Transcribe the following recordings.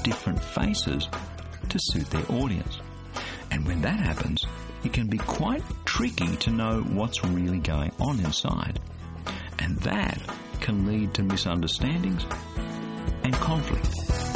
different faces to suit their audience. And when that happens, it can be quite tricky to know what's really going on inside. And that can lead to misunderstandings and conflict.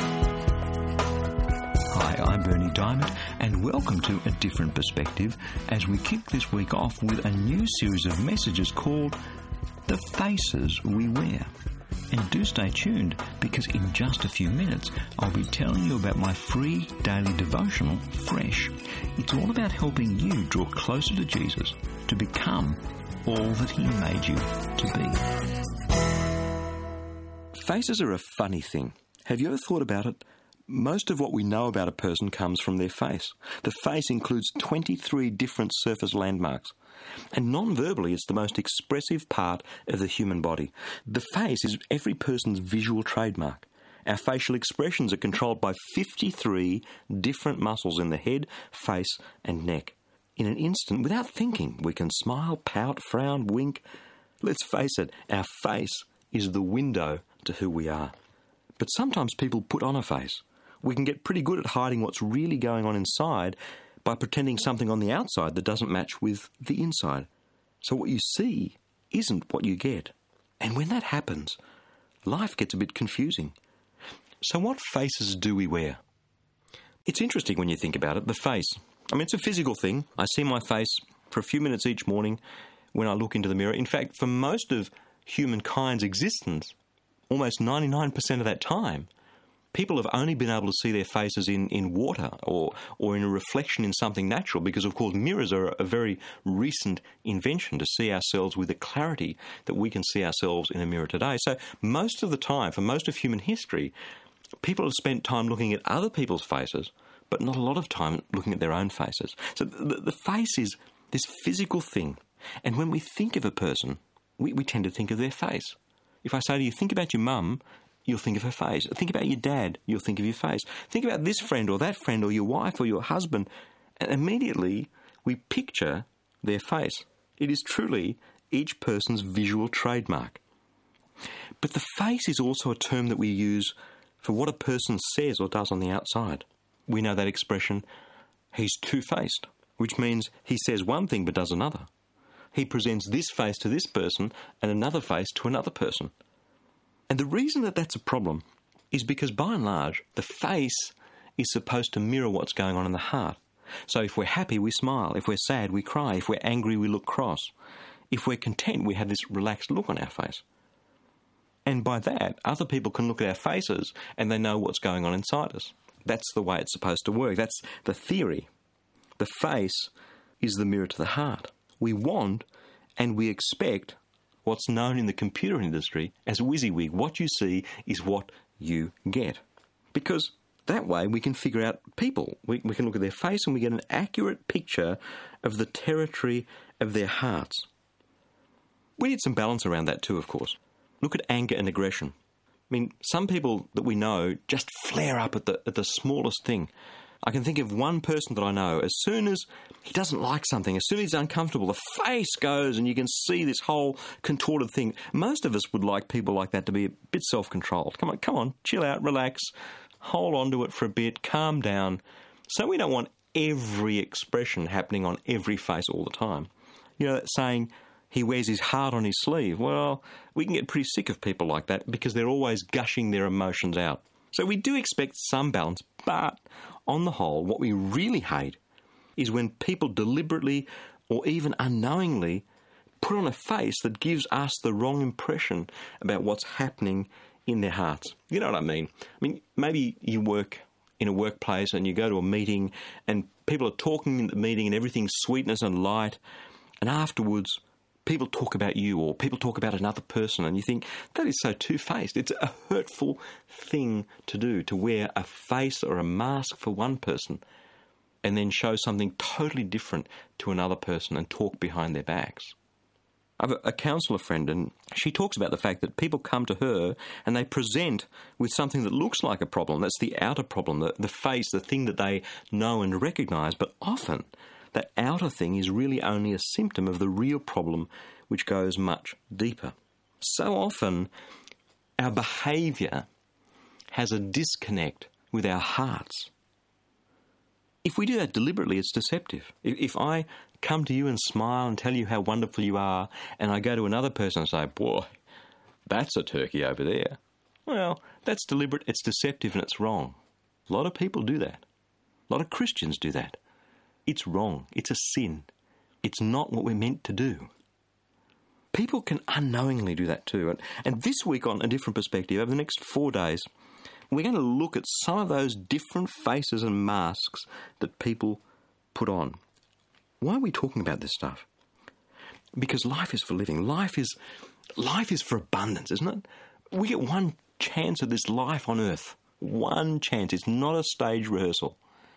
Hi, I'm Berni Dymet, and welcome to A Different Perspective as we kick this week off with a new series of messages called The Faces We Wear. And do stay tuned, because in just a few minutes I'll be telling you about my free daily devotional, Fresh. It's all about helping you draw closer to Jesus to become all that He made you to be. Faces are a funny thing. Have you ever thought about it? Most of what we know about a person comes from their face. The face includes 23 different surface landmarks. And non-verbally, it's the most expressive part of the human body. The face is every person's visual trademark. Our facial expressions are controlled by 53 different muscles in the head, face, and neck. In an instant, without thinking, we can smile, pout, frown, wink. Let's face it, our face is the window to who we are. But sometimes people put on a face. We can get pretty good at hiding what's really going on inside by pretending something on the outside that doesn't match with the inside. So what you see isn't what you get. And when that happens, life gets a bit confusing. So what faces do we wear? It's interesting when you think about it, the face. I mean, it's a physical thing. I see my face for a few minutes each morning when I look into the mirror. In fact, for most of humankind's existence, almost 99% of that time, people have only been able to see their faces in water or in a reflection in something natural because, of course, mirrors are a very recent invention to see ourselves with the clarity that we can see ourselves in a mirror today. So most of the time, for most of human history, people have spent time looking at other people's faces, but not a lot of time looking at their own faces. So the face is this physical thing. And when we think of a person, we tend to think of their face. If I say to you, think about your mum, you'll think of her face. Think about your dad, you'll think of your face. Think about this friend or that friend or your wife or your husband, and immediately we picture their face. It is truly each person's visual trademark. But the face is also a term that we use for what a person says or does on the outside. We know that expression, he's two-faced, which means he says one thing but does another. He presents this face to this person and another face to another person. And the reason that that's a problem is because, by and large, the face is supposed to mirror what's going on in the heart. So if we're happy, we smile. If we're sad, we cry. If we're angry, we look cross. If we're content, we have this relaxed look on our face. And by that, other people can look at our faces and they know what's going on inside us. That's the way it's supposed to work. That's the theory. The face is the mirror to the heart. We want and we expect what's known in the computer industry as WYSIWYG. What you see is what you get. Because that way we can figure out people. We can look at their face and we get an accurate picture of the territory of their hearts. We need some balance around that too, of course. Look at anger and aggression. I mean, some people that we know just flare up at the smallest thing. I can think of one person that I know, as soon as he doesn't like something, as soon as he's uncomfortable, the face goes and you can see this whole contorted thing. Most of us would like people like that to be a bit self-controlled. Come on, chill out, relax, hold on to it for a bit, calm down. So we don't want every expression happening on every face all the time. You know, that saying, he wears his heart on his sleeve. Well, we can get pretty sick of people like that because they're always gushing their emotions out. So we do expect some balance, but on the whole, what we really hate is when people deliberately or even unknowingly put on a face that gives us the wrong impression about what's happening in their hearts. You know what I mean? I mean, maybe you work in a workplace and you go to a meeting and people are talking in the meeting and everything's sweetness and light, and afterwards people talk about you or people talk about another person and you think, that is so two-faced. It's a hurtful thing to do, to wear a face or a mask for one person and then show something totally different to another person and talk behind their backs. I have a counsellor friend, and she talks about the fact that people come to her and they present with something that looks like a problem. That's the outer problem, the face, the thing that they know and recognise. But often that outer thing is really only a symptom of the real problem, which goes much deeper. So often our behaviour has a disconnect with our hearts. If we do that deliberately, it's deceptive. If I come to you and smile and tell you how wonderful you are, and I go to another person and say, boy, that's a turkey over there, well, that's deliberate, it's deceptive, and it's wrong. A lot of people do that. A lot of Christians do that. It's wrong. It's a sin. It's not what we're meant to do. People can unknowingly do that too. And this week, on A Different Perspective, over the next 4 days, we're going to look at some of those different faces and masks that people put on. Why are we talking about this stuff? Because life is for living. Life is for abundance, isn't it? We get one chance at this life on earth. One chance. It's not a stage rehearsal.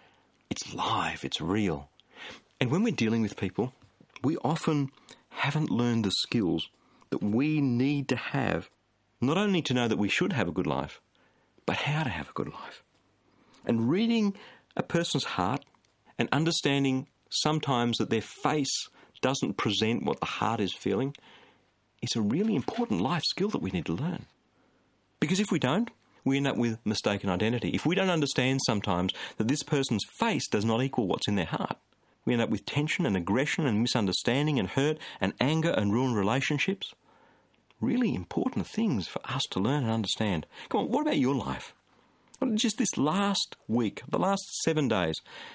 It's live. It's real. And when we're dealing with people, we often haven't learned the skills that we need to have, not only to know that we should have a good life, but how to have a good life. And reading a person's heart and understanding sometimes that their face doesn't present what the heart is feeling is a really important life skill that we need to learn. Because if we don't, we end up with mistaken identity. If we don't understand sometimes that this person's face does not equal what's in their heart, we end up with tension and aggression and misunderstanding and hurt and anger and ruined relationships. Really important things for us to learn and understand. Come on, what about your life? Just this last week, the last 7 days,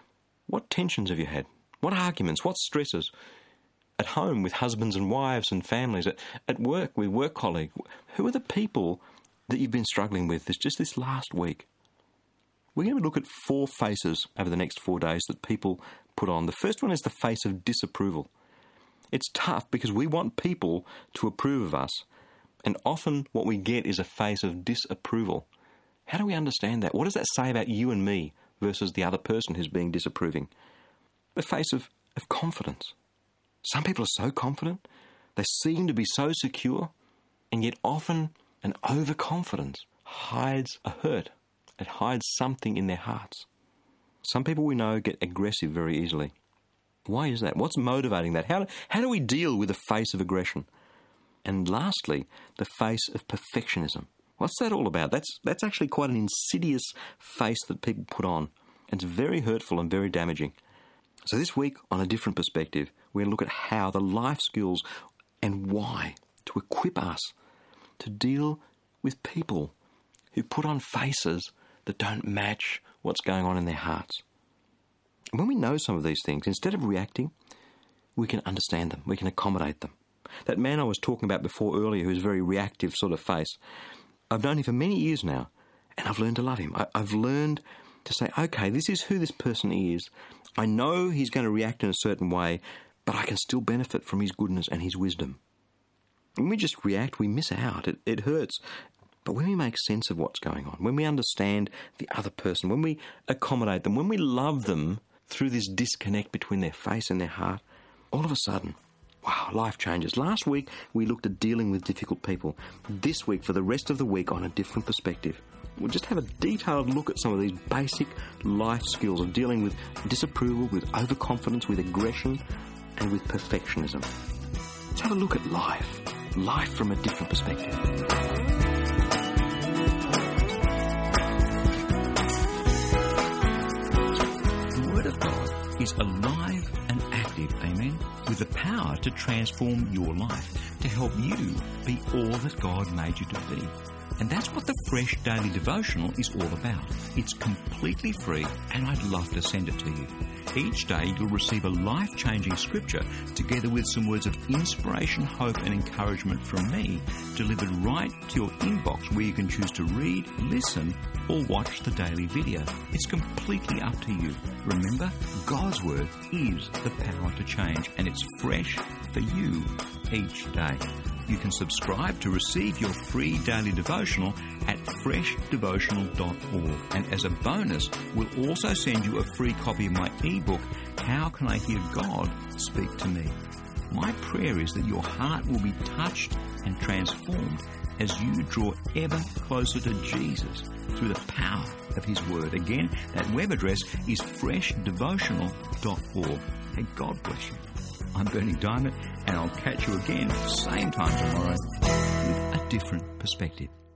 what tensions have you had? What arguments? What stresses? At home with husbands and wives and families, at work with work colleagues. Who are the people that you've been struggling with just this last week? We're going to look at 4 faces over the next 4 days that people put on. The first one is the face of disapproval. It's tough because we want people to approve of us, and often what we get is a face of disapproval. How do we understand that? What does that say about you and me versus the other person who's being disapproving? The face of confidence. Some people are so confident, they seem to be so secure, and yet often an overconfidence hides a hurt. It hides something in their hearts. Some people we know get aggressive very easily. Why is that? What's motivating that? How do we deal with the face of aggression? And lastly, the face of perfectionism. What's that all about? That's actually quite an insidious face that people put on. It's very hurtful and very damaging. So this week, on A Different Perspective, we're going to look at how the life skills and why to equip us to deal with people who put on faces that don't match what's going on in their hearts. When we know some of these things, instead of reacting, we can understand them, we can accommodate them. That man I was talking about before earlier, who's a very reactive sort of face, I've known him for many years now, and I've learned to love him. I've learned to say, okay, this is who this person is. I know he's going to react in a certain way, but I can still benefit from his goodness and his wisdom. When we just react, we miss out. It hurts. But when we make sense of what's going on, when we understand the other person, when we accommodate them, when we love them through this disconnect between their face and their heart, all of a sudden, wow, life changes. Last week, we looked at dealing with difficult people. This week, for the rest of the week, on A Different Perspective, we'll just have a detailed look at some of these basic life skills of dealing with disapproval, with overconfidence, with aggression, and with perfectionism. Let's have a look at life from a different perspective. Is alive and active, amen, with the power to transform your life, to help you be all that God made you to be. And that's what the Fresh Daily Devotional is all about. It's completely free, and I'd love to send it to you. Each day you'll receive a life-changing scripture together with some words of inspiration, hope and encouragement from me, delivered right to your inbox, where you can choose to read, listen or watch the daily video. It's completely up to you. Remember, God's Word is the power to change, and it's fresh for you each day. You can subscribe to receive your free daily devotional at freshdevotional.org. And as a bonus, we'll also send you a free copy of my ebook, How Can I Hear God Speak to Me? My prayer is that your heart will be touched and transformed as you draw ever closer to Jesus through the power of His Word. Again, that web address is freshdevotional.org. Hey, God bless you. I'm Bernie Diamond, and I'll catch you again same time tomorrow with A Different Perspective.